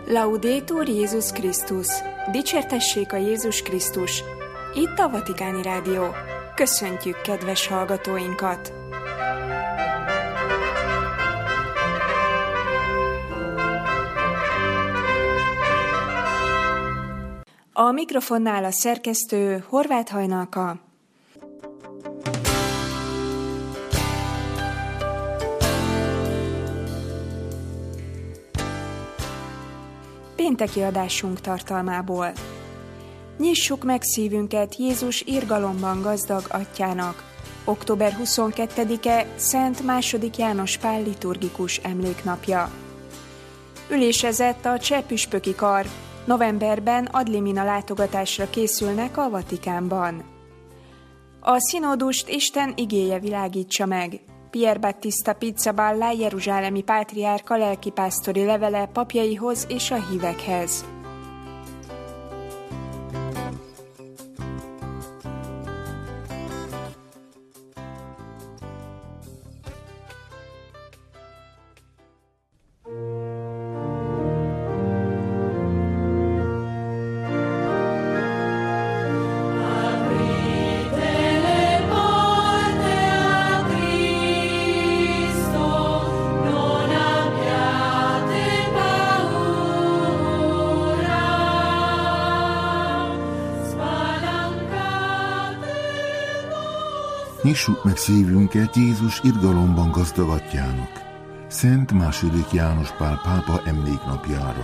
Laudetur Jézus Krisztus! Dicsértessék a Jézus Krisztus! Itt a Vatikáni Rádió. Köszöntjük kedves hallgatóinkat! A mikrofonnál a szerkesztő Horváth Hajnalka. Pénteki adásunk tartalmából. Nyissuk meg szívünket Jézus irgalomban gazdag atyának. Október 22-e Szent II. János Pál liturgikus emléknapja. Ülésezett a cseh püspöki kar. Novemberben ad limina látogatásra készülnek a Vatikánban. A szinódust Isten igéje világítsa meg. Pier Battista Pizzaballa jeruzsálemi pátriárka lelkipásztori levele papjaihoz és a hívekhez. Nyissuk meg szívünket Jézus irgalomban gazdag atyának, Szent II. János Pál pápa emléknapjára.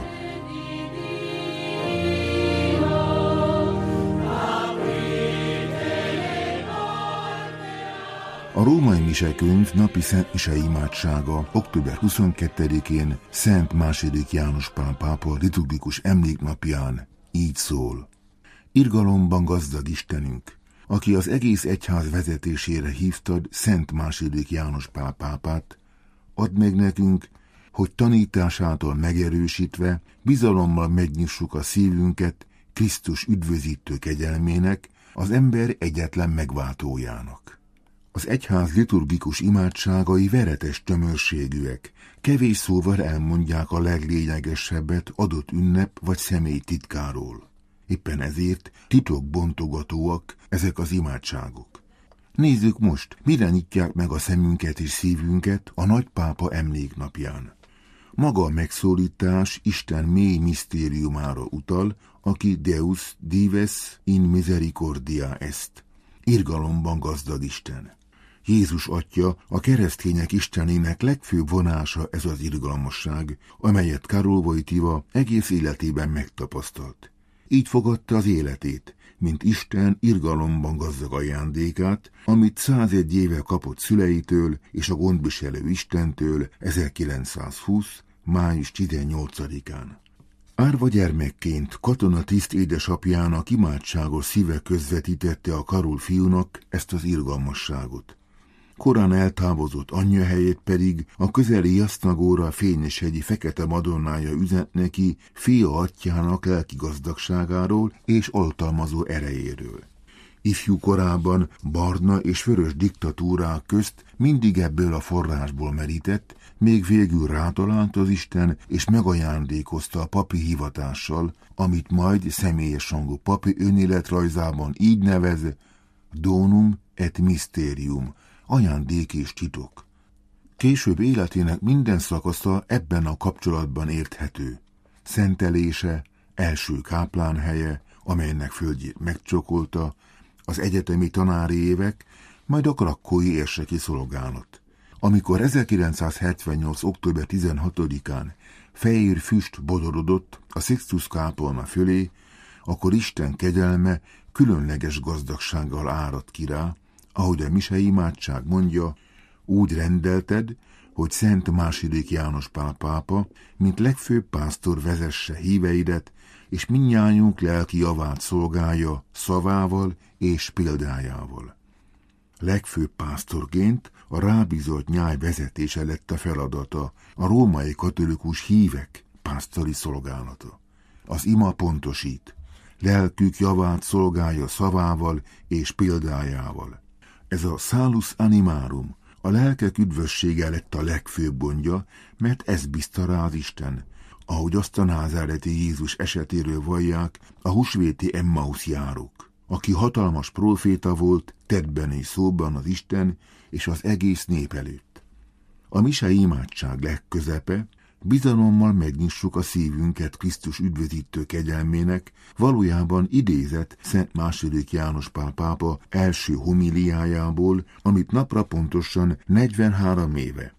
A római misekönyv napi szent mise imádsága október 22-én Szent II. János Pál pápa liturgikus emléknapján így szól. Irgalomban gazdag Istenünk, aki az egész egyház vezetésére hívtad Szent II. János Pál pápát, add meg nekünk, hogy tanításától megerősítve bizalommal megnyissuk a szívünket Krisztus üdvözítő kegyelmének, az ember egyetlen megváltójának. Az egyház liturgikus imádságai veretes tömörségűek, kevés szóval elmondják a leglényegesebbet adott ünnep vagy személy titkáról. Éppen ezért titokbontogatóak ezek az imádságok. Nézzük most, mire nyitják meg a szemünket és szívünket a nagypápa emléknapján. Maga a megszólítás Isten mély misztériumára utal, aki Deus dives in misericordia est. Irgalomban gazdag Isten. Jézus Atya, a keresztények Istenének legfőbb vonása ez az irgalmasság, amelyet Karol Wojtyła egész életében megtapasztalt. Így fogadta az életét, mint Isten irgalomban gazdag ajándékát, amit 101 éve kapott szüleitől és a gondviselő Istentől 1920. május 18-án. Árva gyermekként katonatiszt édesapjának imádságos szíve közvetítette a Karol fiúnak ezt az irgalmasságot. Korán eltávozott anyja helyét pedig a közeli Jasznagóra fényeshegyi Fekete Madonnája üzent neki fia atyjának lelki gazdagságáról és oltalmazó erejéről. Ifjú korában barna és vörös diktatúrák közt mindig ebből a forrásból merített, még végül rátalált az Isten és megajándékozta a papi hivatással, amit majd személyes hangú papi önéletrajzában így nevez: donum et mysterium, ajándék és titok. Később életének minden szakasza ebben a kapcsolatban érthető. Szentelése, első káplánhelye, amelynek földjét megcsokolta, az egyetemi tanári évek, majd a krakkói érseki szolgálat. Amikor 1978. október 16-án fehér füst bodorodott a Sixtus kápolna fölé, akkor Isten kegyelme különleges gazdagsággal áradt ki rá, ahogy a mise imádság mondja, úgy rendelted, hogy Szent II. János Pál pápa, mint legfőbb pásztor vezesse híveidet, és mindnyájunk lelki javát szolgálja szavával és példájával. Legfőbb pásztorként a rábízott nyáj vezetése lett a feladata, a római katolikus hívek pásztori szolgálata. Az ima pontosít, lelkük javát szolgálja szavával és példájával. Ez a salus animarum, a lelkek üdvössége lett a legfőbb gondja, mert ez bízta rá az Isten. ahogy azt a názáreti Jézus esetéről vallják a húsvéti Emmausz járók, aki hatalmas próféta volt tettben és szóban az Isten és az egész nép előtt. A mise imádság legközepe, bizalommal megnyissuk a szívünket Krisztus üdvözítő kegyelmének, valójában idézett Szent II. János Pál pápa első homiliájából, amit napra pontosan 43 éve,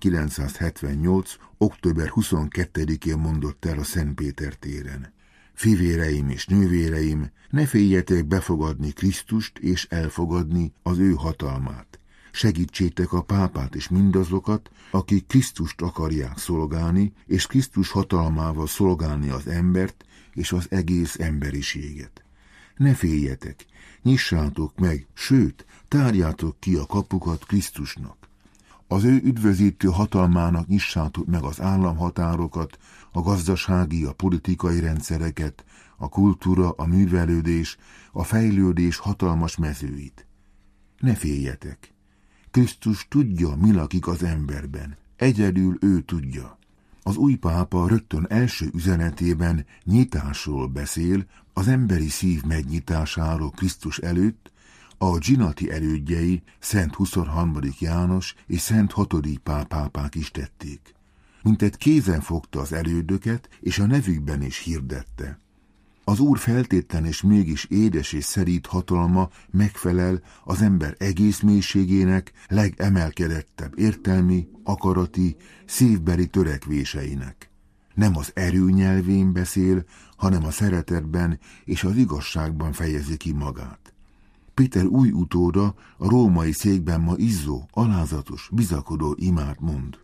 1978. október 22-én mondott el a Szentpéter téren. Fivéreim és nővéreim, ne féljetek befogadni Krisztust és elfogadni az ő hatalmát. Segítsétek a pápát és mindazokat, akik Krisztust akarják szolgálni, és Krisztus hatalmával szolgálni az embert és az egész emberiséget. Ne féljetek, nyissátok meg, sőt, tárjátok ki a kapukat Krisztusnak. Az ő üdvözítő hatalmának nyissátok meg az államhatárokat, a gazdasági, a politikai rendszereket, a kultúra, a művelődés, a fejlődés hatalmas mezőit. Ne féljetek! Krisztus tudja, mi lakik az emberben. Egyedül ő tudja. Az új pápa rögtön első üzenetében nyitásról beszél, az emberi szív megnyitásáról Krisztus előtt, a zsinati elődjei, Szent 23. János és Szent 6. Pál pápák is tették. Mintegy kézen fogta az elődöket, és a nevükben is hirdette. Az Úr feltétlen és mégis édes és szerít hatalma megfelel az ember egész mélységének, legemelkedettebb értelmi, akarati, szívbeli törekvéseinek. Nem az erő nyelvén beszél, hanem a szeretetben és az igazságban fejezi ki magát. Péter új utóda a római székben ma izzó, alázatos, bizakodó imát mond.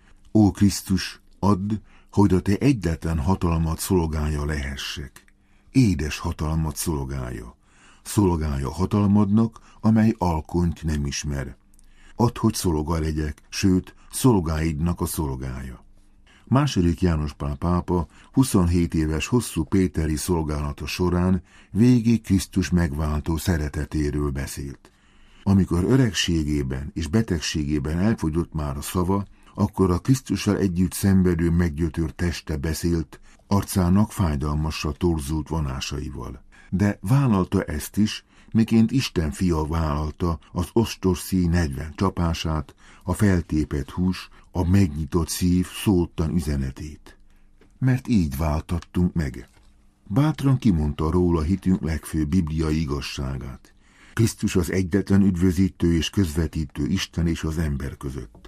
Ó Krisztus, add, hogy a te egyetlen hatalmat szolgálja lehessek. Édes hatalmat szolgálja. Szolgálja hatalmadnak, amely alkonyt nem ismer. Add, hogy szolga legyek, sőt, szolgáidnak a szolgája. II. János Pál pápa 27 éves hosszú péteri szolgálata során végig Krisztus megváltó szeretetéről beszélt. Amikor öregségében és betegségében elfogyott már a szava, akkor a Krisztussal együtt szenvedő meggyötört teste beszélt, arcának fájdalmasra torzult vonásaival. De vállalta ezt is, miként Isten fia vállalta az ostorszíj 40 csapását, a feltépett hús, a megnyitott szív szóttan üzenetét. Mert így váltattunk meg. Bátran kimondta róla hitünk legfőbb bibliai igazságát. Krisztus az egyetlen üdvözítő és közvetítő Isten és az ember között.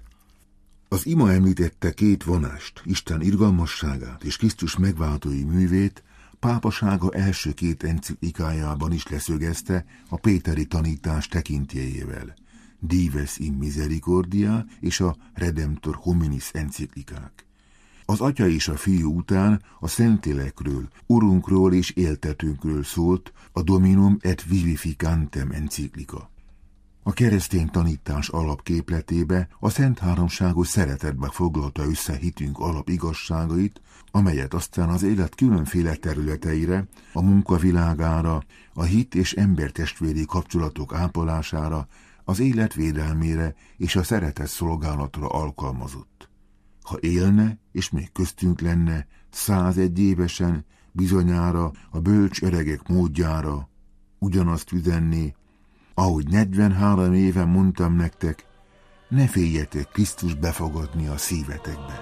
Az ima említette két vonást, Isten irgalmasságát és Krisztus megváltói művét, pápasága első két enciklikájában is leszögezte a péteri tanítás tekintélyével. Dives in Misericordia és a Redemptor Hominis enciklikák. Az Atya és a Fiú után a Szentlélekről, Urunkról és éltetőnkről szólt a Dominum et Vivificantem enciklika. A keresztény tanítás alapképletébe a Szent Háromságot szeretetbe foglalta össze hitünk alapigazságait, amelyet aztán az élet különféle területeire, a munkavilágára, a hit és embertestvéri kapcsolatok ápolására, az élet védelmére és a szeretet szolgálatra alkalmazott. Ha élne, és még köztünk lenne, 101 évesen, bizonyára a bölcs öregek módjára ugyanazt üzenné, ahogy 43 éve mondtam nektek, ne féljetek Krisztus befogadni a szívetekbe.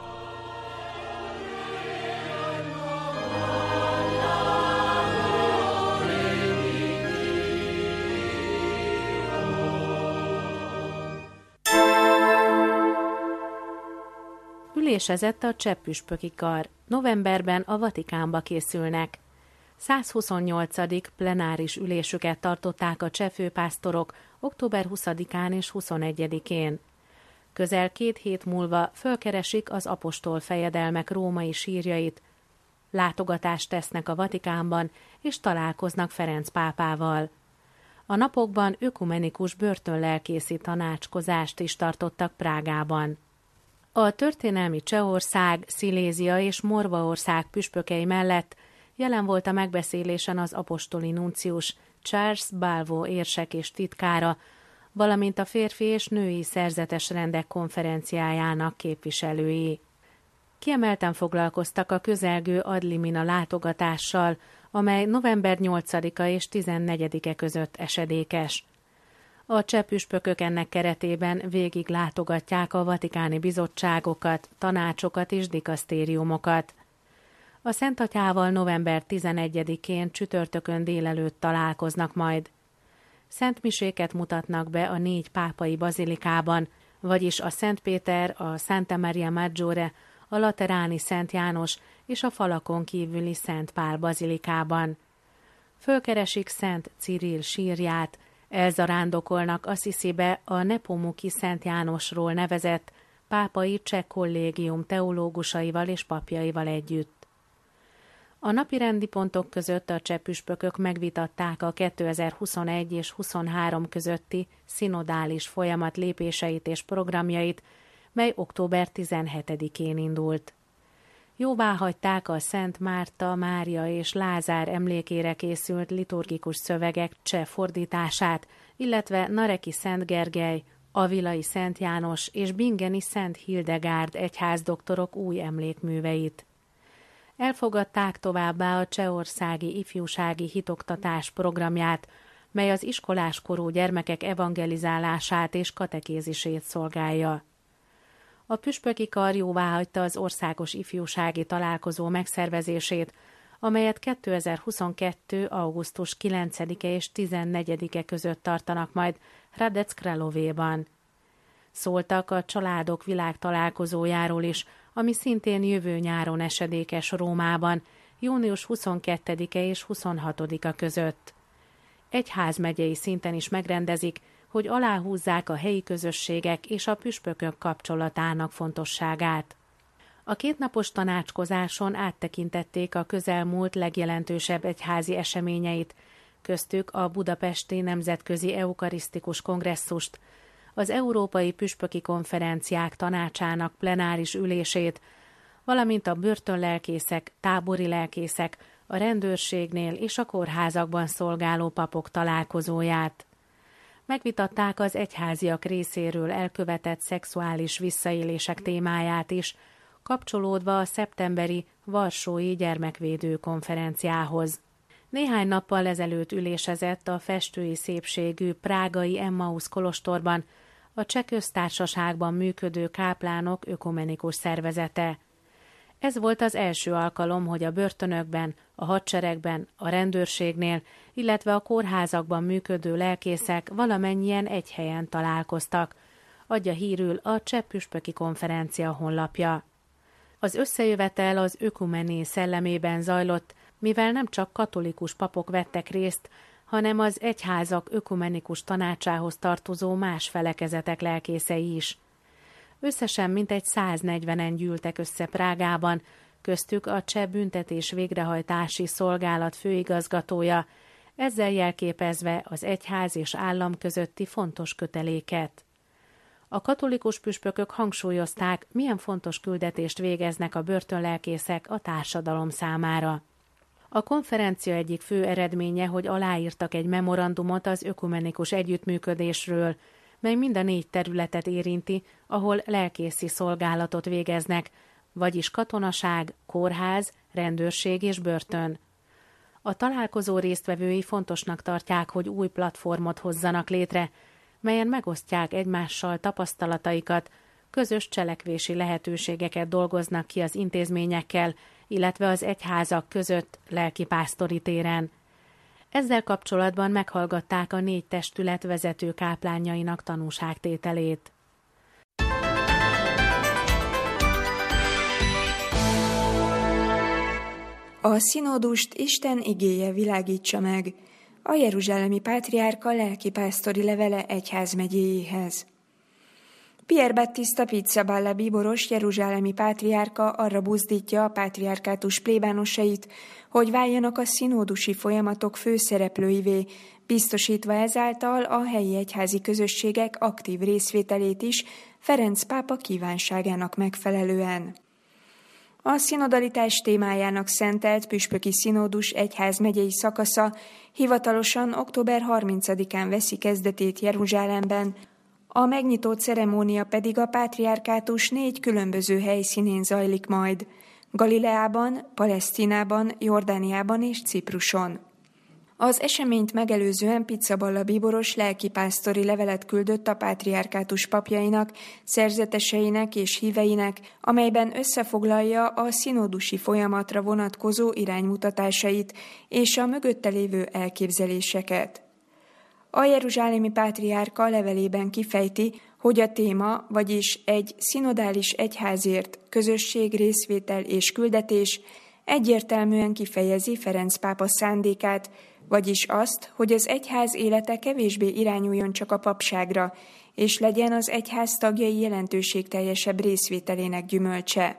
Ülésezett a cseppüspöki kar. Novemberben a Vatikánba készülnek. 128. plenáris ülésüket tartották a cseh főpásztorok október 20-án és 21-én. Közel 2 hét múlva fölkeresik az apostol fejedelmek római sírjait, látogatást tesznek a Vatikánban és találkoznak Ferenc pápával. A napokban ökumenikus börtönlelkészi tanácskozást is tartottak Prágában. A történelmi Csehország, Szilézia és Morvaország püspökei mellett jelen volt a megbeszélésen az apostoli nuncius Charles Balvo érsek és titkára, valamint a férfi és női szerzetes rendek konferenciájának képviselői. Kiemelten foglalkoztak a közelgő ad limina látogatással, amely november 8-a és 14-e között esedékes. A cseh püspökök ennek keretében végig látogatják a vatikáni bizottságokat, tanácsokat és dikasztériumokat. A Szent Atyával november 11-én csütörtökön délelőtt találkoznak majd. Szentmiséket mutatnak be a 4 pápai bazilikában, vagyis a Szent Péter, a Santa Maria Maggiore, a Lateráni Szent János és a falakon kívüli Szent Pál bazilikában. Fölkeresik Szent Cirill sírját, elzarándokolnak Assisibe a Nepomuki Szent Jánosról nevezett pápai cseh kollégium teológusaival és papjaival együtt. A napirendi pontok között a cseh püspökök megvitatták a 2021 és 23 közötti szinodális folyamat lépéseit és programjait, mely október 17-én indult. Jóváhagyták a Szent Márta, Mária és Lázár emlékére készült liturgikus szövegek cseh fordítását, illetve Nareki Szent Gergely, Avilai Szent János és Bingeni Szent Hildegárd egyházdoktorok új emlékműveit. Elfogadták továbbá a csehországi ifjúsági hitoktatás programját, mely az iskoláskorú gyermekek evangelizálását és katekézisét szolgálja. A püspöki kar jóváhagyta az országos ifjúsági találkozó megszervezését, amelyet 2022. augusztus 9-e és 14-e között tartanak majd Hradec Kralovéban. Szóltak a családok világtalálkozójáról is, ami szintén jövő nyáron esedékes Rómában, június 22-e és 26-a között. Egyházmegyei szinten is megrendezik, hogy aláhúzzák a helyi közösségek és a püspökök kapcsolatának fontosságát. A 2 napos tanácskozáson áttekintették a közelmúlt legjelentősebb egyházi eseményeit, köztük a Budapesti Nemzetközi Eukarisztikus Kongresszust, az Európai Püspöki Konferenciák Tanácsának plenáris ülését, valamint a börtönlelkészek, tábori lelkészek, a rendőrségnél és a kórházakban szolgáló papok találkozóját. Megvitatták az egyháziak részéről elkövetett szexuális visszaélések témáját is, kapcsolódva a szeptemberi Varsói Gyermekvédő Konferenciához. Néhány nappal ezelőtt ülésezett a festői szépségű prágai Emmaus kolostorban a Cseh Köztársaságban működő káplánok ökumenikus szervezete. Ez volt az első alkalom, hogy a börtönökben, a hadseregben, a rendőrségnél, illetve a kórházakban működő lelkészek valamennyien egy helyen találkoztak, adja hírül a Cseh Püspöki Konferencia honlapja. Az összejövetel az ökumené szellemében zajlott, mivel nem csak katolikus papok vettek részt, hanem az egyházak ökumenikus tanácsához tartozó más felekezetek lelkészei is. Összesen mintegy 140-en gyűltek össze Prágában, köztük a Cseh Büntetés Végrehajtási Szolgálat főigazgatója, ezzel jelképezve az egyház és állam közötti fontos köteléket. A katolikus püspökök hangsúlyozták, milyen fontos küldetést végeznek a börtönlelkészek a társadalom számára. A konferencia egyik fő eredménye, hogy aláírtak egy memorandumot az ökumenikus együttműködésről, mely mind a 4 területet érinti, ahol lelkészi szolgálatot végeznek, vagyis katonaság, kórház, rendőrség és börtön. A találkozó résztvevői fontosnak tartják, hogy új platformot hozzanak létre, melyen megosztják egymással tapasztalataikat, közös cselekvési lehetőségeket dolgoznak ki az intézményekkel, illetve az egyházak között lelkipásztori téren. Ezzel kapcsolatban meghallgatták a 4 testület vezető káplánjainak tanúságtételét. A szinódust Isten igéje világítsa meg. A jeruzsálemi pátriárka lelkipásztori levele egyházmegyéjéhez. Pier Battista Pizzaballa bíboros jeruzsálemi pátriárka arra buzdítja a pátriárkátus plébánosait, hogy váljanak a szinódusi folyamatok főszereplőivé, biztosítva ezáltal a helyi egyházi közösségek aktív részvételét is Ferenc pápa kívánságának megfelelően. A szinodalitás témájának szentelt püspöki szinódus egyházmegyei szakasza hivatalosan október 30-án veszi kezdetét Jeruzsálemben, A megnyitó ceremónia pedig a pátriárkátus 4 különböző helyszínén zajlik majd: Galileában, Palesztinában, Jordániában és Cipruson. Az eseményt megelőzően Pizzaballa bíboros lelkipásztori levelet küldött a pátriárkátus papjainak, szerzeteseinek és híveinek, amelyben összefoglalja a szinódusi folyamatra vonatkozó iránymutatásait és a mögötte lévő elképzeléseket. A jeruzsálemi pátriárka levelében kifejti, hogy a téma, vagyis egy szinodális egyházért, közösség, részvétel és küldetés egyértelműen kifejezi Ferenc pápa szándékát, vagyis azt, hogy az egyház élete kevésbé irányuljon csak a papságra, és legyen az egyház tagjai jelentőségteljesebb részvételének gyümölcse.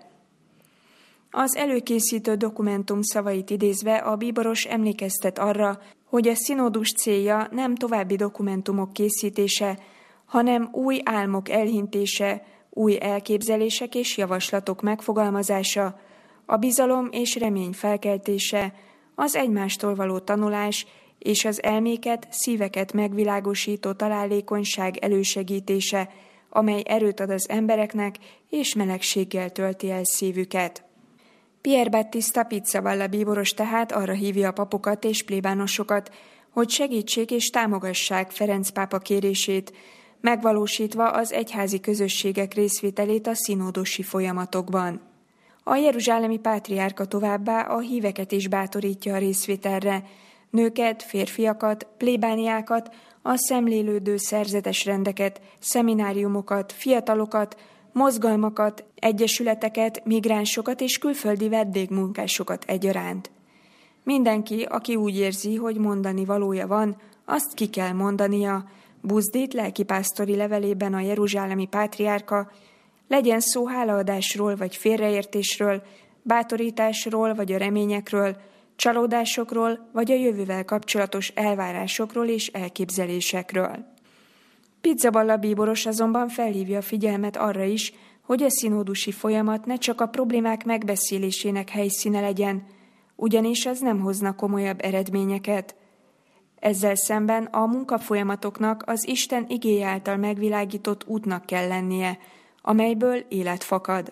Az előkészítő dokumentum szavait idézve a bíboros emlékeztet arra, hogy a szinódus célja nem további dokumentumok készítése, hanem új álmok elhintése, új elképzelések és javaslatok megfogalmazása, a bizalom és remény felkeltése, az egymástól való tanulás és az elméket, szíveket megvilágosító találékonyság elősegítése, amely erőt ad az embereknek és melegséggel tölti el szívüket. Pier Battista Pizzaballa bíboros tehát arra hívja a papokat és plébánosokat, hogy segítsék és támogassák Ferenc pápa kérését, megvalósítva az egyházi közösségek részvételét a színódosi folyamatokban. A jeruzsálemi pátriárka továbbá a híveket is bátorítja a részvételre, nőket, férfiakat, plébániákat, a szemlélődő szerzetes rendeket, szemináriumokat, fiatalokat, mozgalmakat, egyesületeket, migránsokat és külföldi vendégmunkásokat egyaránt. Mindenki, aki úgy érzi, hogy mondani valója van, azt ki kell mondania, buzdít lelkipásztori levelében a jeruzsálemi pátriárka, legyen szó hálaadásról vagy félreértésről, bátorításról vagy a reményekről, csalódásokról vagy a jövővel kapcsolatos elvárásokról és elképzelésekről. Pizzaballa bíboros azonban felhívja a figyelmet arra is, hogy a színódusi folyamat ne csak a problémák megbeszélésének helyszíne legyen, ugyanis ez nem hozna komolyabb eredményeket. Ezzel szemben a munkafolyamatoknak az Isten igéje által megvilágított útnak kell lennie, amelyből élet fakad.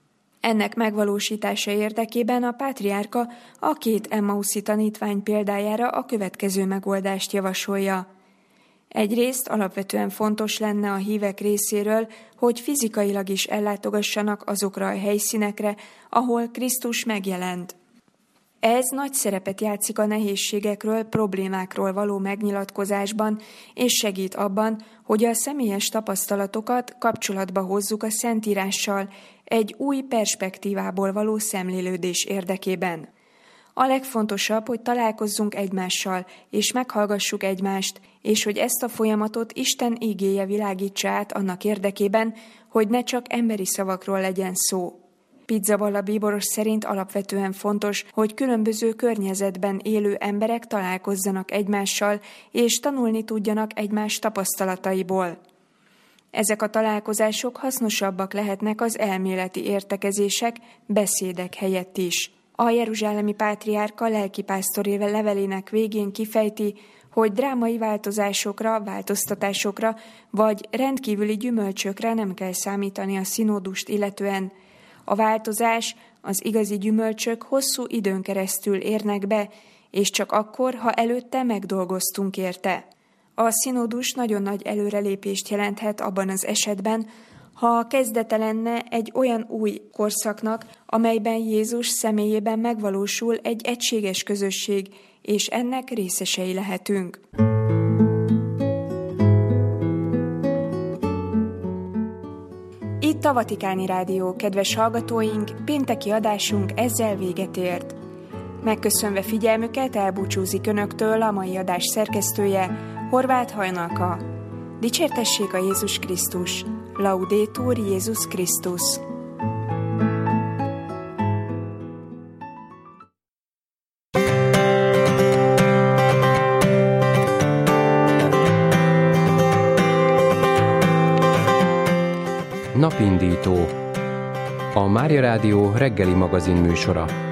Ennek megvalósítása érdekében a pátriárka a 2 emmauszi tanítvány példájára a következő megoldást javasolja. Egyrészt alapvetően fontos lenne a hívek részéről, hogy fizikailag is ellátogassanak azokra a helyszínekre, ahol Krisztus megjelent. Ez nagy szerepet játszik a nehézségekről, problémákról való megnyilatkozásban, és segít abban, hogy a személyes tapasztalatokat kapcsolatba hozzuk a Szentírással egy új perspektívából való szemlélődés érdekében. A legfontosabb, hogy találkozzunk egymással, és meghallgassuk egymást, és hogy ezt a folyamatot Isten igéje világítsa át annak érdekében, hogy ne csak emberi szavakról legyen szó. Pizzaballa bíboros szerint alapvetően fontos, hogy különböző környezetben élő emberek találkozzanak egymással, és tanulni tudjanak egymás tapasztalataiból. Ezek a találkozások hasznosabbak lehetnek az elméleti értekezések, beszédek helyett is. A jeruzsálemi pátriárka lelkipásztori levelének végén kifejti, hogy drámai változtatásokra vagy rendkívüli gyümölcsökre nem kell számítani a színódust illetően. A változás, az igazi gyümölcsök hosszú időn keresztül érnek be, és csak akkor, ha előtte megdolgoztunk érte. A színódus nagyon nagy előrelépést jelenthet abban az esetben, ha a kezdete lenne egy olyan új korszaknak, amelyben Jézus személyében megvalósul egy egységes közösség, és ennek részesei lehetünk. Itt a Vatikáni Rádió, kedves hallgatóink, pénteki adásunk ezzel véget ért. Megköszönve figyelmüket elbúcsúzik önöktől a mai adás szerkesztője, Horváth Hajnalka. Dicsértessék a Jézus Krisztus! Laudetur Jézus Krisztus! Napindító. A Mária Rádió reggeli magazin műsora.